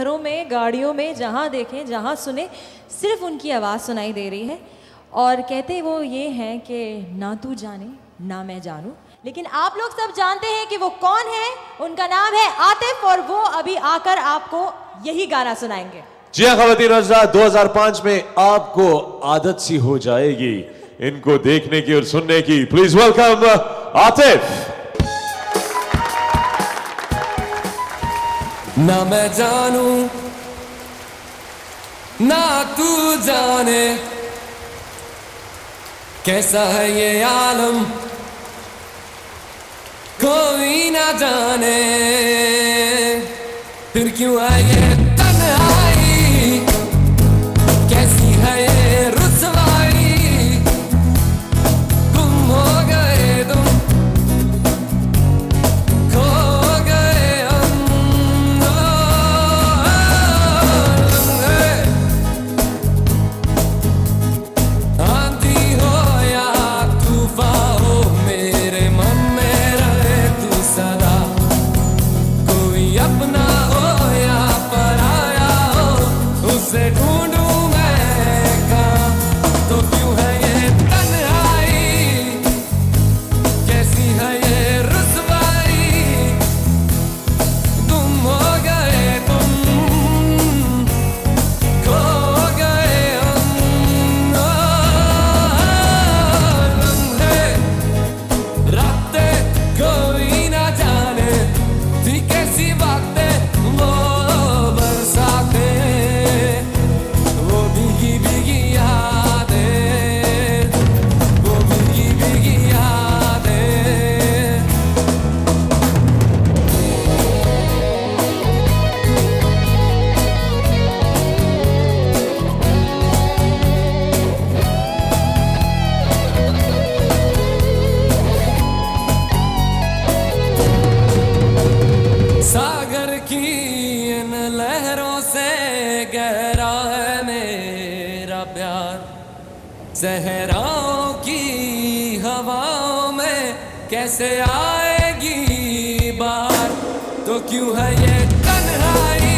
घरों में, गाड़ियों में, जहाँ देखें, जहाँ सुने, सिर्फ उनकी आवाज़ सुनाई दे रही है। और कहते वो ये हैं कि ना तू जाने ना मैं जानूं, लेकिन आप लोग सब जानते हैं कि वो कौन है। उनका नाम है आतिफ और वो अभी आकर आपको यही गाना सुनाएंगे। जी हाँ ख़वातीन हज़रात, 2005 में आपको आदत सी हो जाएगी इनको देखने की और सुनने की। Please welcome Atif. ना मैं जानूं ना तू जाने कैसा है ये आलम, कोई ना जाने फिर क्यों है ये तन्हाई, कैसी है ये रुसवाई, गुम हो गए तुम, खो गए हम। आंधी हो या तूफान हो, मेरे मन में रहे तू सदा, कोई अपना हो या पराया हो, उसे ढूंढूं मैं कहाँ, तो क्यों है ये तन्हाई, कैसी है ये रुसवाई, तुम हो गए तुम, खो गए हम। लम्हे रातें कोई ना जाने थी कैसी बातें, वो बरसातें, वो भीगी भीगी यादें, वो भीगी भीगी यादें। सागर की इन लहरों से गहरा है मेरा प्यार, सहराओं की हवाओं में कैसे आएगी बार, तो क्यों है ये तन्हाई,